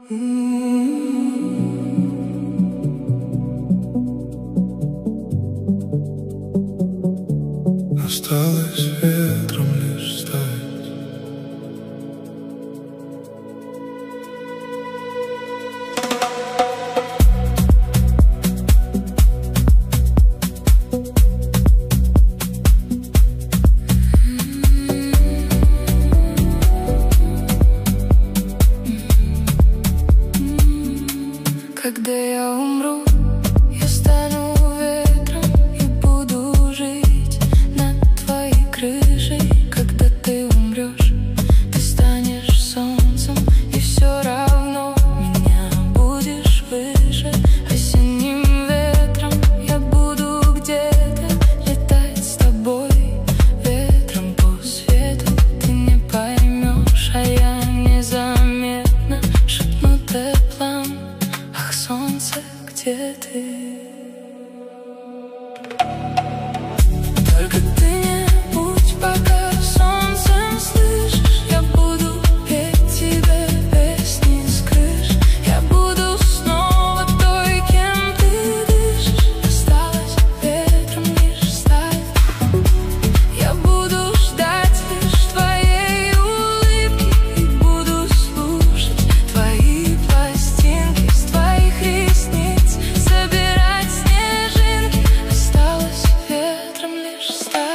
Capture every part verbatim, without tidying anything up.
Осталось ветром лишь стать. Когда я умру, я стану ветром и буду жить над твоей крышей. Когда ты умрешь, ты станешь солнцем, и все равно меня будешь выше. Осенним ветром я буду где-то летать с тобой, ветром по свету. Ты не поймешь, а я незаметно шепну теплом: ах, солнце, где ты? Только ты не будь пока солнцем, слышишь? Я буду петь тебе песни с крыш. Я буду снова той, кем ты дышишь. Осталось ветром лишь стать. Я буду ждать лишь твоей улыбки и буду слушать твои пластинки с твоих ресниц, собирать снежинки. Осталось ветром лишь стать.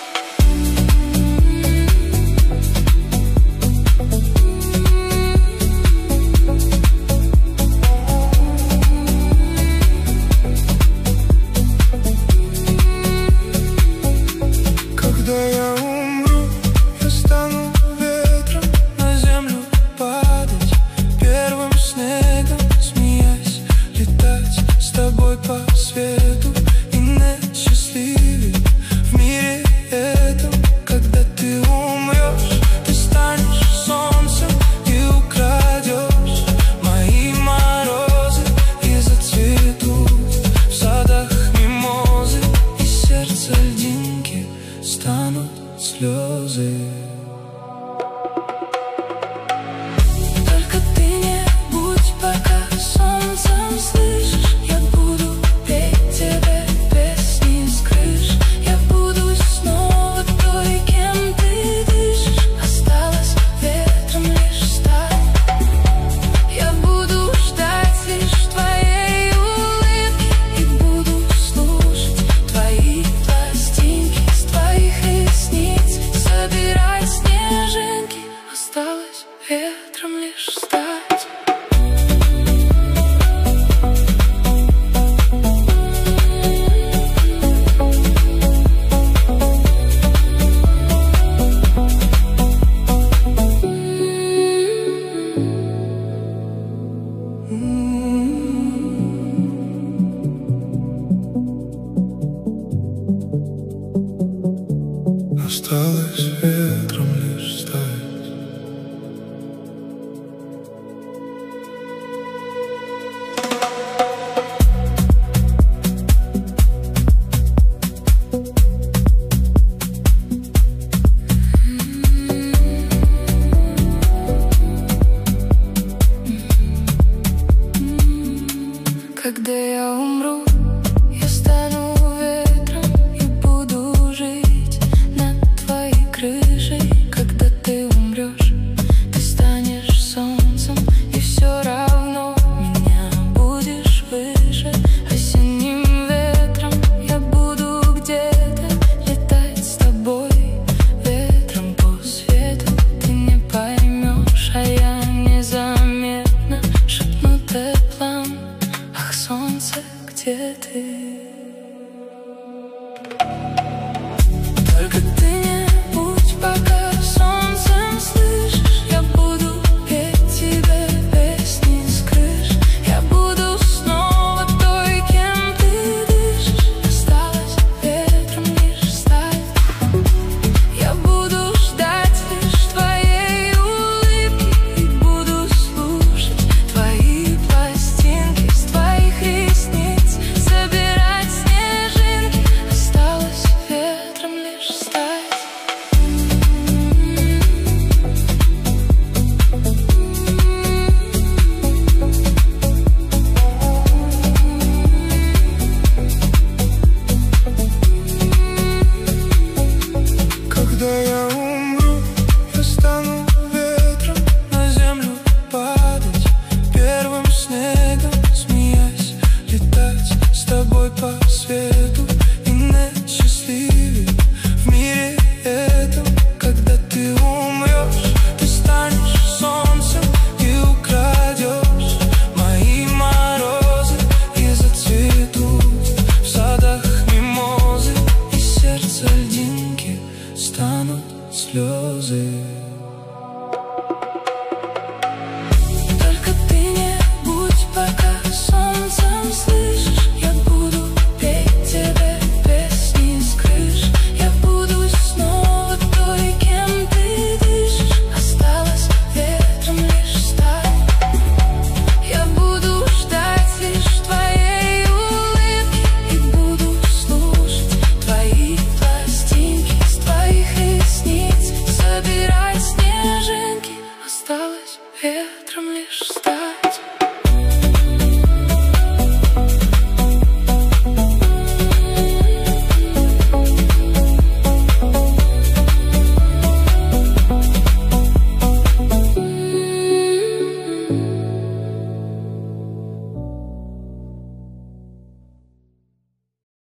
Когда я умру, я стану ветром, на землю падать, первым снегом, смеясь, летать с тобой по свету. И нет счастливее в мире этом. Когда ты умрешь, ты станешь солнцем и украдешь мои морозы, и зацветут в садах мимозы, и сердце льдинки станут слезы. Только ты не будь пока солнцем, слышишь? Я буду петь тебе песни с крыш. Я буду снова той, кем ты дышишь. Осталось ветром лишь стать. Я буду ждать лишь твоей улыбки и буду слушать твои пластинки с твоих ресниц, собирать снежинки. Осталось ветром лишь стать.